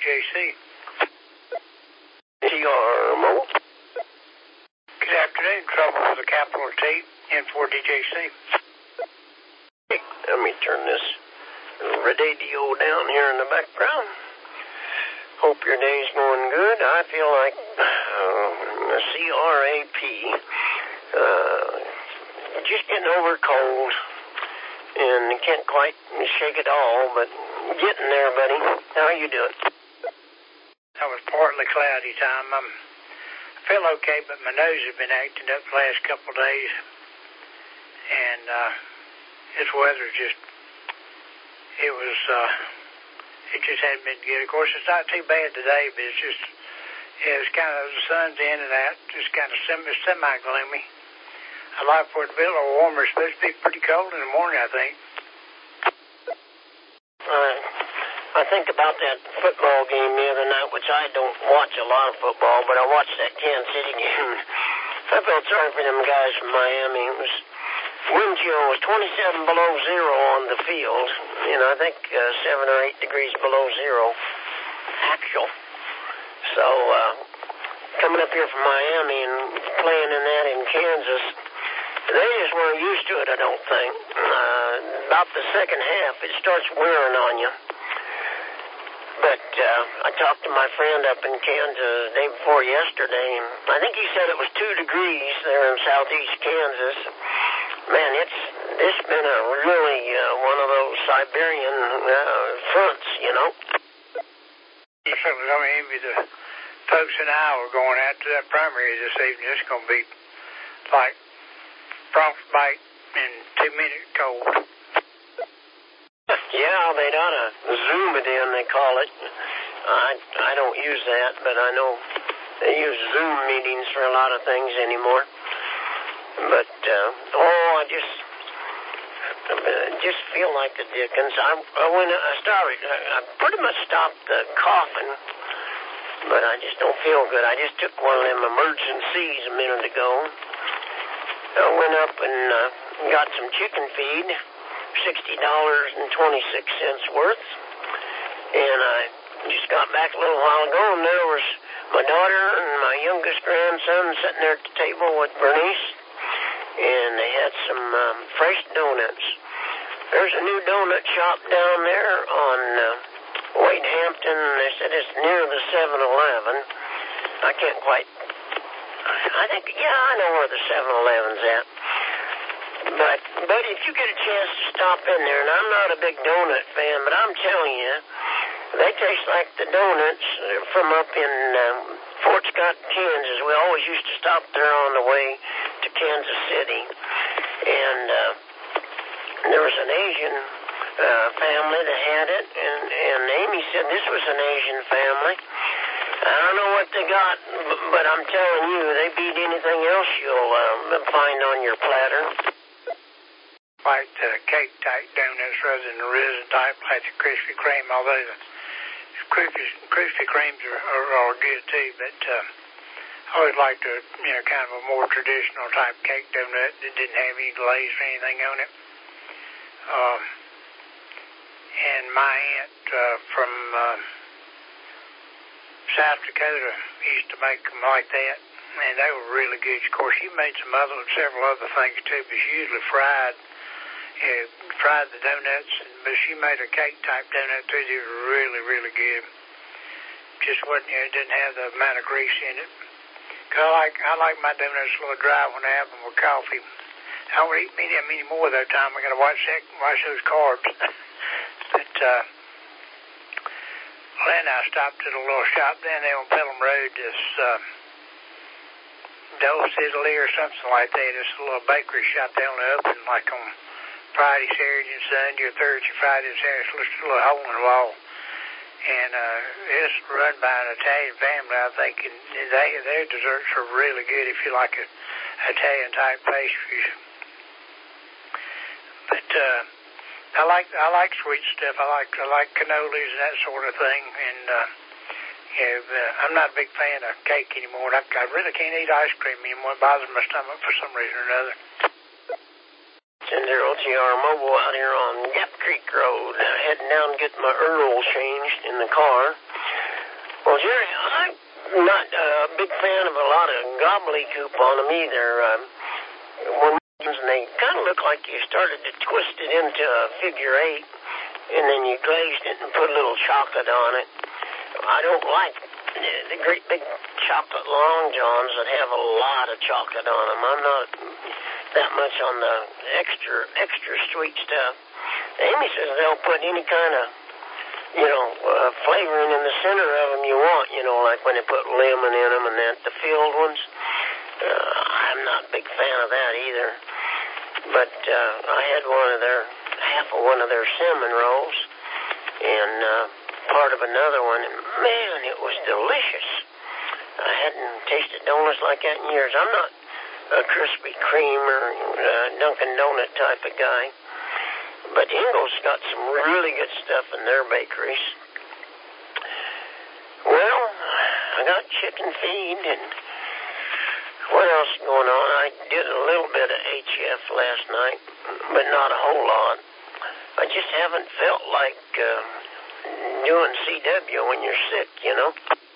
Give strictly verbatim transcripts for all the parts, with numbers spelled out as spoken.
J C. T R M O. Good afternoon. Trouble with the capital T in for D J C. Hey, let me turn this radio down here in the background. Hope your day's going good. I feel like uh, C R A P. Uh, just getting over a cold. And can't quite shake it all, but getting there, buddy. How you doing? That was partly cloudy time. I'm, I feel okay, but my nose has been acting up the last couple of days. And uh, this weather just, it was, uh, it just hadn't been good. Of course, it's not too bad today, but it's just, yeah, it's kind of, the sun's in and out, just kind of semi, semi-gloomy. I'd like for it to be a little warmer. It's supposed to be pretty cold in the morning, I think. Uh, I think about that football game the other night, which I don't watch a lot of football, but I watched that Kansas City game. I felt sorry for them guys from Miami. It was, wind chill was twenty-seven below zero on the field. You know, I think uh, seven or eight degrees below zero actual. So, uh, coming up here from Miami and playing in that in Kansas, they just weren't used to it, I don't think. Uh, about the second half, it starts wearing on you. But uh, I talked to my friend up in Kansas the day before yesterday, and I think he said it was two degrees there in southeast Kansas. Man, it's it's been a really uh, one of those Siberian uh, fronts, you know. I certainly don't envy the folks in Iowa going out to that primary this evening. It's going to be like frostbite and two-minute cold. Yeah, they'd ought to Zoom it in, they call it. I, I don't use that, but I know they use Zoom meetings for a lot of things anymore. But, uh, oh, I just uh, just feel like the dickens. I, I went, I started, I, I pretty much stopped the coughing, but I just don't feel good. I just took one of them emergencies a minute ago. I went up and uh, got some chicken feed, sixty dollars and twenty-six cents worth. And I just got back a little while ago, and there was my daughter and my youngest grandson sitting there at the table with Bernice, and they had some um, fresh donuts. There's a new donut shop down there on uh, Wade Hampton. They said it's near the seven eleven. I can't quite... I think, yeah, I know where the seven eleven's at. But, buddy, if you get a chance to stop in there, and I'm not a big donut fan, but I'm telling you, they taste like the donuts from up in um, Fort Scott, Kansas. We always used to stop there on the way to Kansas City. And uh, there was an Asian uh, family that had it, and, and Amy said this was an Asian family. I don't know what they got, but I'm telling you, they beat anything else you'll uh, find on your platter. Like the cake-type donuts rather than the raisin type, like the Krispy Kreme, although the Krispy, Krispy Kremes are, are, are good too, but uh, I always liked a, you know, kind of a more traditional type cake donut that didn't have any glaze or anything on it. Um, and my aunt uh, from... Uh, South Dakota used to make them like that, and they were really good. Of course, she made some other, several other things too, but she usually fried, you know, fried the donuts, but she made a cake-type donut too. They were really, really good. Just wasn't, you know, it didn't have the amount of grease in it. Cause I like, I like my donuts a little dry when I have them with coffee. I don't eat many, many more that time. I gotta watch that, watch those carbs. But, uh, Well, then I stopped at a little shop down there on Pelham Road, this uh, Dose Italy or something like that. It's a little bakery shop. They only open like on Friday, Saturday, and Sunday, or Thursday, Friday, and Saturday. So it's a little hole in the wall. And uh, it's run by an Italian family, I think, and they, their desserts are really good if you like a, Italian-type pastries. But... Uh, I like I like sweet stuff. I like I like cannolis and that sort of thing. And uh, you know, uh, I'm not a big fan of cake anymore. I, I really can't eat ice cream anymore. It bothers my stomach for some reason or another. ten zero T R Mobile out here on Gap Creek Road, heading down to get my Earl changed in the car. Well, Jerry, I'm not uh, a big fan of a lot of gobbledygook on them either. Um, when and they kind of look like you started to twist it into a figure eight, and then you glazed it and put a little chocolate on it. I don't like the great big chocolate long johns that have a lot of chocolate on them. I'm not that much on the extra extra sweet stuff. Amy says they'll put any kind of, you know, uh, flavoring in the center of them you want, you know, like when they put lemon in them and that, the filled ones. Uh, I'm not a big fan of that either. But uh, I had one of their, half of one of their cinnamon rolls and uh, part of another one, and man, it was delicious. I hadn't tasted donuts like that in years. I'm not a Krispy Kreme or uh, Dunkin' Donut type of guy, but Ingalls got some really good stuff in their bakeries. Well, I got chicken feed and what else going on? I did a little bit of H F last night, but not a whole lot. I just haven't felt like uh, doing C W when you're sick, you know?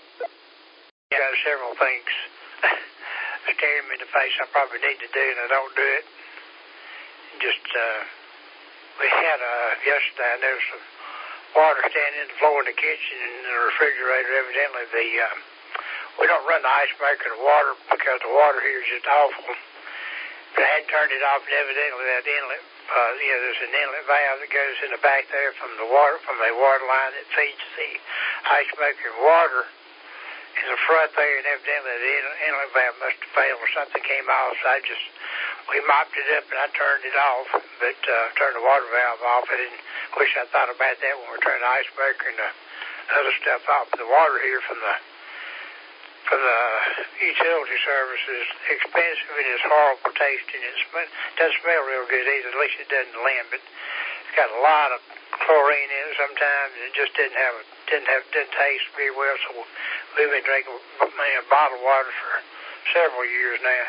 I got several things staring me in the face I probably need to do, and I don't do it. Just, uh, we had, uh, yesterday, there was some water standing in the floor in the kitchen and the refrigerator. Evidently, the, uh, we don't run the ice maker to water because the water here is just awful. But I had turned it off, and evidently that inlet, uh, you know, there's an inlet valve that goes in the back there from the water, from the water line that feeds the ice maker water in the front there, and evidently the inlet valve must have failed or something came off, so I just, we mopped it up and I turned it off, but, uh, turned the water valve off. I didn't, wish I thought about that when we turned the ice maker and the other stuff off. The water here from the for the utility service is expensive and it's horrible tasting. It sm- doesn't smell real good either. At least it doesn't land, but it's got a lot of chlorine in it sometimes, and it just didn't have a, didn't have didn't taste very well. So we've been drinking man, bottled water for several years now.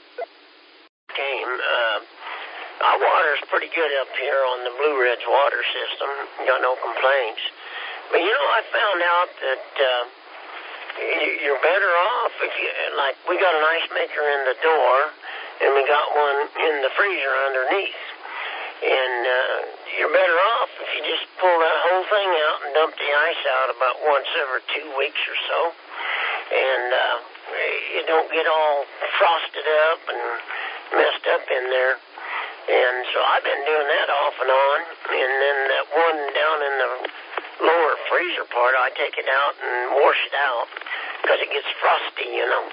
Came, uh, our water's pretty good up here on the Blue Ridge water system. Got no complaints. But you know, I found out that uh, you're better off if you, like, we got an ice maker in the door, and we got one in the freezer underneath. And uh, you're better off if you just pull that whole thing out and dump the ice out about once every two weeks or so. And uh, you don't get all frosted up and messed up in there. And so I've been doing that off and on. And then that one down in the lower freezer part, I take it out and wash it out because it gets frosty, you know.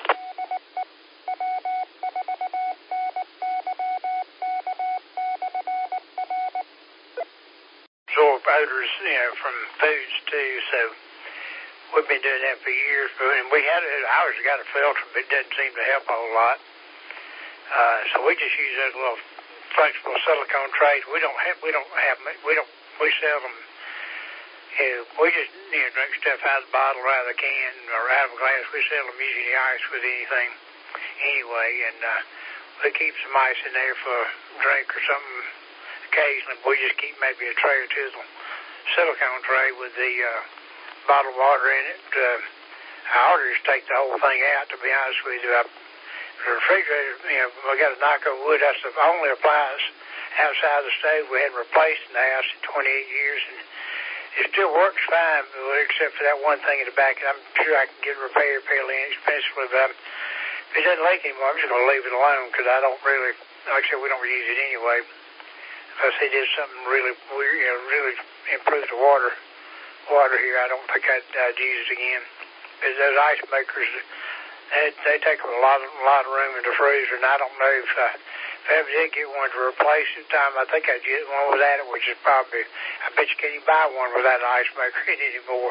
Absorb odors, you know, from foods too, so we've been doing that for years. But and we had it, I always got a filter, but it doesn't seem to help a whole lot. Uh, so we just use those little flexible silicone trays. We don't have, we don't have, we don't, we sell them. Yeah, we just, you know, drink stuff out of the bottle or out of the can or out of a glass. We sell them using the ice with anything anyway, and uh, we keep some ice in there for a drink or something occasionally. We just keep maybe a tray or two of the silicone tray with the uh, bottled water in it. Uh, I ought to just take the whole thing out, to be honest with you. I, the refrigerator, you know, we got a knock on wood. That's the only appliance outside the stove we hadn't replaced in the house in twenty-eight years, and it still works fine, except for that one thing in the back. And I'm sure I can get it repaired fairly inexpensively, but I'm, if it doesn't leak anymore, I'm just going to leave it alone because I don't really, like I said, we don't use it anyway. Unless they did something really weird, you know, really improve the water water here, I don't think I'd, I'd use it again. Because those ice makers, they, they take up a lot, of, a lot of room in the freezer, and I don't know if I, if I ever did get one to replace it time, I think I'd get one without it, which is probably, I bet you can't even buy one without an ice maker in it anymore.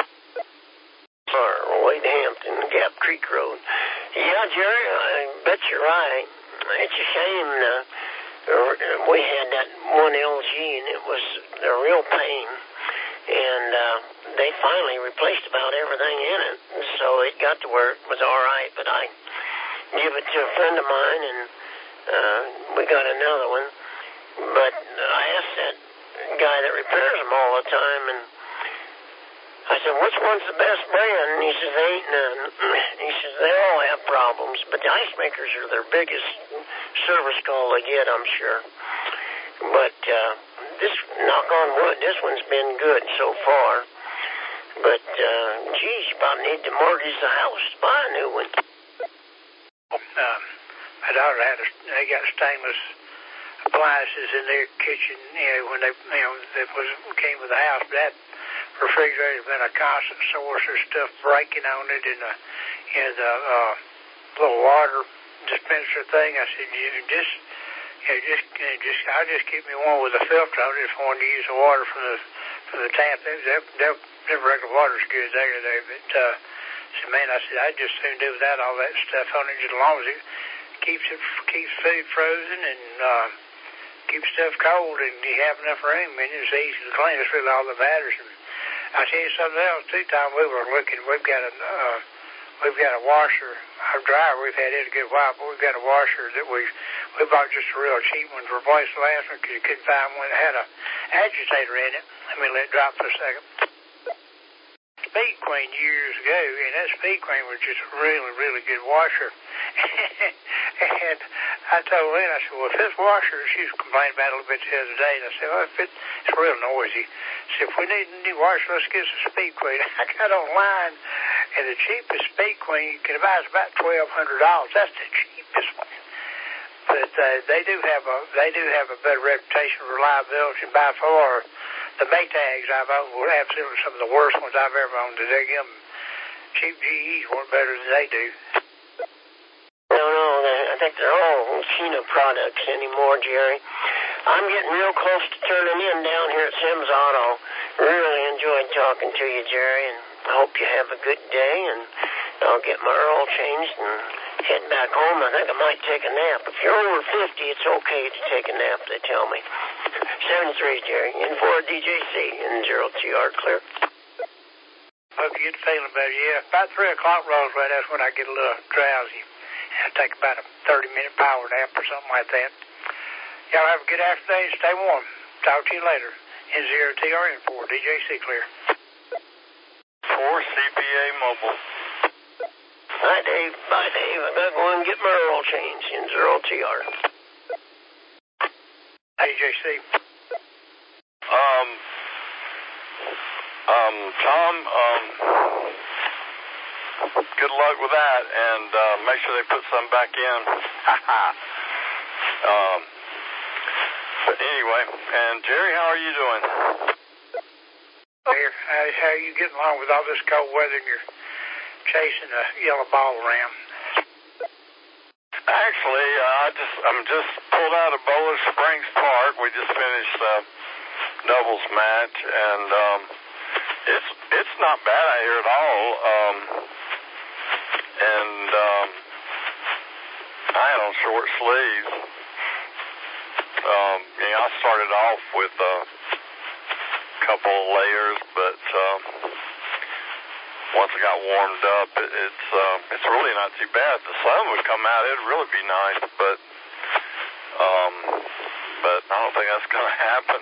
Wade Hampton, Gap Creek Road. Yeah, Jerry, I bet you're right. It's a shame uh, we had that one L G, and it was a real pain. And uh, they finally replaced about everything in it, so it got to where it was all right. But I gave it to a friend of mine, and uh, we got another one. But I asked that guy that repairs them all the time, and I said, which one's the best brand? And he says, there ain't none. He says, they all have problems, but the ice makers are their biggest service call they get, I'm sure. But uh, this, knock on wood, this one's been good so far. But, uh, geez, you about need to mortgage the house to buy a new one. Um, my daughter had a, they got stainless appliances in their kitchen, you know, when they, you know, that was came with the house. But that refrigerator's been a constant source of stuff breaking on it, and the, you know, the uh, little water dispenser thing. I said, you just, you know, just, you know, just, I'll just keep me one with a filter on it if I wanted to use the water from the from the tap. That, that, that regular water's good there, there, but. Uh, So, man, I said, I'd just soon do without all that stuff on it, just as long as it keeps it keeps food frozen and uh, keeps stuff cold, and you have enough room, and it's easy to clean. It's really all that matters. And I tell you something else too, Tom. We were looking. We've got a uh, we've got a washer. Our dryer we've had it a good while, but we've got a washer that we we bought just a real cheap one to replace the last one because you couldn't find one that had a agitator in it. Let me let it drop for a second. Speed Queen years ago, and that Speed Queen was just a really, really good washer. And I told Lynn, I said, well, if this washer, she was complaining about it a little bit the other day, and I said, well, if it, it's real noisy. I said, if we need a new washer, let's get some Speed Queen. I got online, and the cheapest Speed Queen you can buy is about twelve hundred dollars. That's the cheapest one. But uh, they do have a they do have a better reputation for reliability by far. The Maytags I've owned were absolutely some of the worst ones I've ever owned. They give them cheap G Es weren't better than they do. No, no, I think they're all Kena products anymore, Jerry. I'm getting real close to turning in down here at Sims Auto. Really enjoyed talking to you, Jerry, and I hope you have a good day, and I'll get my oil changed and head back home. I think I might take a nap. If you're over fifty, it's okay to take a nap, they tell me. seven three, Jerry, in for D J C, in zero T R, clear. Hope you get feeling better, yeah. About three o'clock rolls right, that's when I get a little drowsy. I take about a thirty-minute power nap or something like that. Y'all have a good afternoon. Stay warm. Talk to you later. In zero T R, in for D J C, clear. For C P A Mobile. Hi, Dave. Bye, Dave. I gotta go and get my oil change in zero T R. Hey, J C. Um, um, Tom, um, good luck with that, and uh, make sure they put some back in. um, but anyway, and Jerry, how are you doing? Here, how, how are you getting along with all this cold weather and you're chasing a yellow ball around? Actually, uh, I just I'm just pulled out of Bowler Springs Park. We just finished the doubles match, and um, it's it's not bad out here at all. Um, and um, I had on short sleeves. Um, you know, I started off with a couple of layers, but um, once I got warmed up, it, it's uh, it's really not too bad. The sun would come out; it'd really be nice, but um, but I don't think that's going to happen.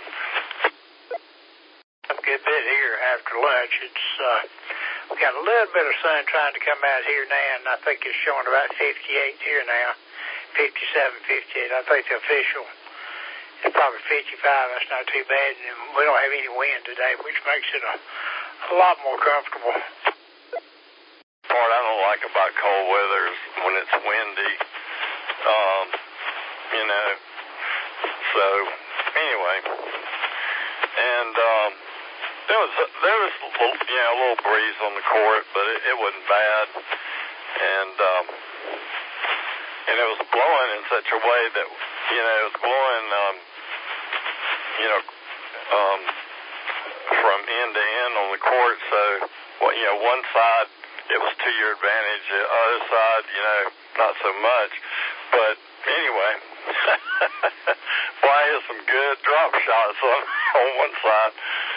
A good bit here after lunch. It's uh, we got a little bit of sun trying to come out here now, and I think it's showing about fifty-eight here now, fifty-seven, fifty-eight. I think the official is probably fifty-five. That's not too bad, and we don't have any wind today, which makes it a, a lot more comfortable. Part I don't like about cold weather is when it's windy. Um, you know. So anyway, and um, there was there was a little, you know, a little breeze on the court, but it, it wasn't bad, and um, and it was blowing in such a way that you know it was blowing, um, you know, um, from end to end on the court. So well, you know, one side it was to your advantage, the other side, you know, not so much. But anyway, well, I hit some good drop shots on, on one side.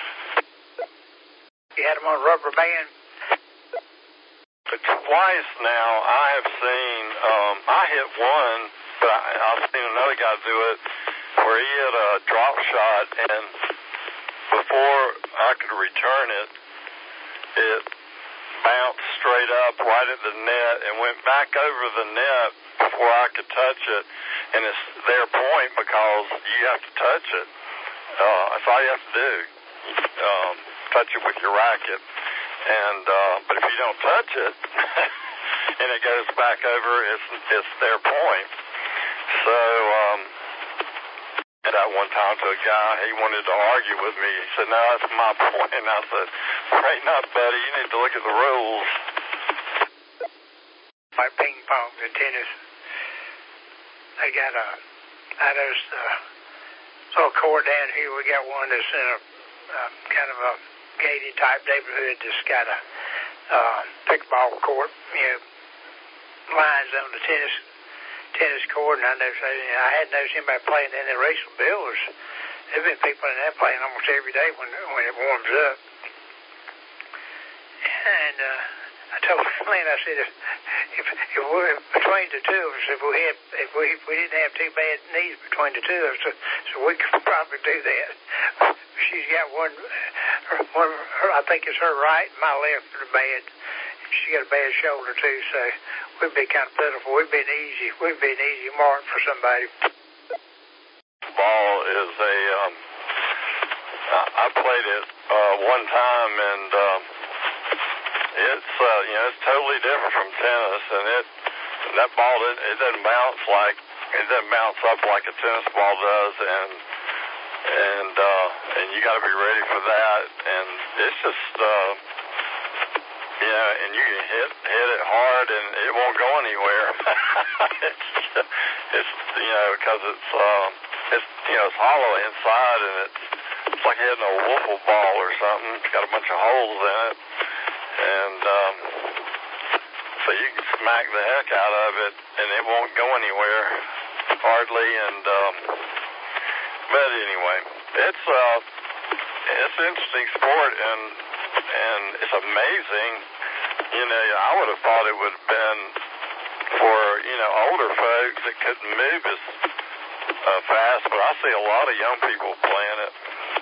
You had them on rubber band? But twice now I have seen, um, I hit one, but I, I've seen another guy do it where he hit a drop shot, and before I could return it, it bounced straight up right at the net and went back over the net before I could touch it. And it's their point because you have to touch it. Uh, that's all you have to do. Um, touch it with your racket. And uh, but if you don't touch it and it goes back over, it's it's their point. So um, and at one time to a guy, he wanted to argue with me. He said, "No, that's my point." And I said, "Right, not, buddy. You need to look at the rules." Like ping pong and tennis, they got a I noticed a little court down here. We got one that's in a uh, kind of a gated type neighborhood that's got a uh, pickleball court, you know, lines on the tennis tennis court, and I noticed I hadn't noticed anybody playing in the Rachel Bills. There've been people in there playing almost every day when when it warms up. And uh, I told Lynn, I said, if, if, if we're between the two of us, if we had, if we if we didn't have two bad knees between the two of us, so, so we could probably do that. She's got one, one her, I think it's her right, and my left are bad. She got a bad shoulder too, so we'd be kind of pitiful. We'd be an easy, we'd be an easy mark for somebody. Ball is a, um, I played it uh, one time, and um, it's, uh, you know, it's totally different from tennis, and it, that ball, it, it doesn't bounce like, it doesn't bounce up like a tennis ball does, and, and, uh, and you got to be ready for that, and it's just, uh, you know, and you can hit, hit it hard, and it won't go anywhere. it's, it's, you know, because it's, um, it's, you know, it's hollow inside, and it's, it's like hitting a wiffle ball or something. It's got a bunch of holes in it. And um, so you can smack the heck out of it, and it won't go anywhere, hardly. And um, but anyway, it's uh, it's an interesting sport, and and it's amazing. You know, I would have thought it would have been for you know older folks that couldn't move as uh, fast, but I see a lot of young people playing it.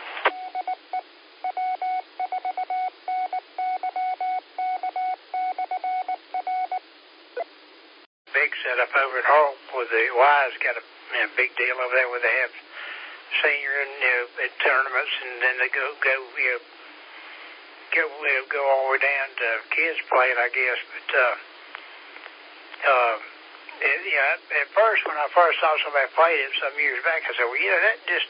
Big setup over at Hall with the Wise got a you know, big deal over there where they have senior and you know, at tournaments, and then they go go you know, go you know, go all the way down to kids playing, I guess. But uh, uh, it, you know, at first when I first saw somebody played it some years back, I said, well, you know, that just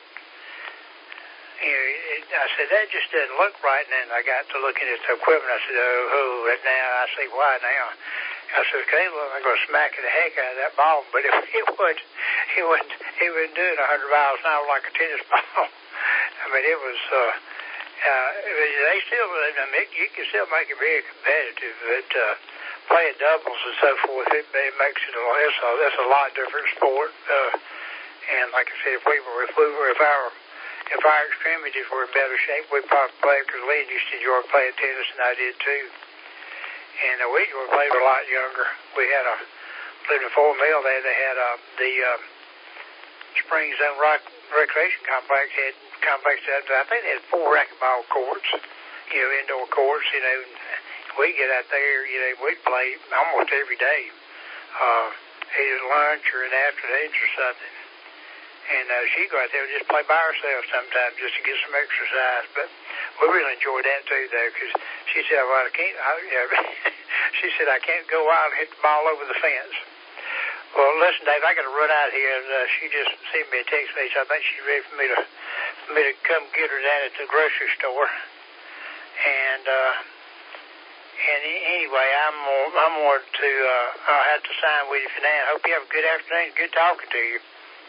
you know, it, I said that just doesn't look right. And then I got to looking at the equipment. I said, oh, oh now I see why now. I said, okay, look, I'm going to smack the heck out of that ball, but it, it would, it would, it would do it a hundred miles an hour like a tennis ball. I mean, it was, uh, uh, they still, I mean, you can still make it very competitive, but, uh, playing doubles and so forth, it, it makes it a, it's a, it's a lot different sport, uh, and like I said, if we were, if we were, if our, if our extremities were in better shape, we'd probably play, because Lynn used to enjoy playing tennis, and I did too. And uh, we were playing a lot younger. We had a, lived in Fort Mill there, they had uh, the uh, Springs Zone Rock Recreation Complex, had complex that, I think they had four racquetball courts, you know, indoor courts, you know, and we'd get out there, you know, we'd play almost every day, uh, either lunch or in the afternoons or something. And uh, she'd go out there and just play by herself sometimes just to get some exercise. But we really enjoyed that too, though, because she said, well, I can't, I, you know, she said, I can't go out and hit the ball over the fence. Well, listen, Dave, I got to run out here, and uh, she just sent me a text message. I think she's ready for me to, for me to come get her down at the grocery store. And, uh, and anyway, I'm, I'm going to, uh, I'll have to sign with you for now. I hope you have a good afternoon. Good talking to you.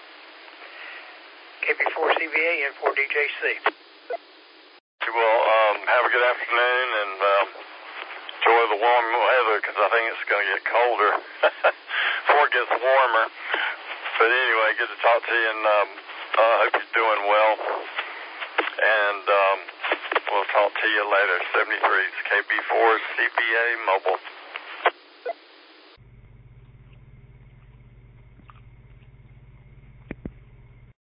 K P four C V A and four D J C. Well, um, have a good afternoon, and um, enjoy the warm weather, because I think it's going to get colder before it gets warmer. But anyway, good to talk to you, and um, I uh, hope you're doing well. And um, we'll talk to you later. seventy-three, K B four C B A Mobile.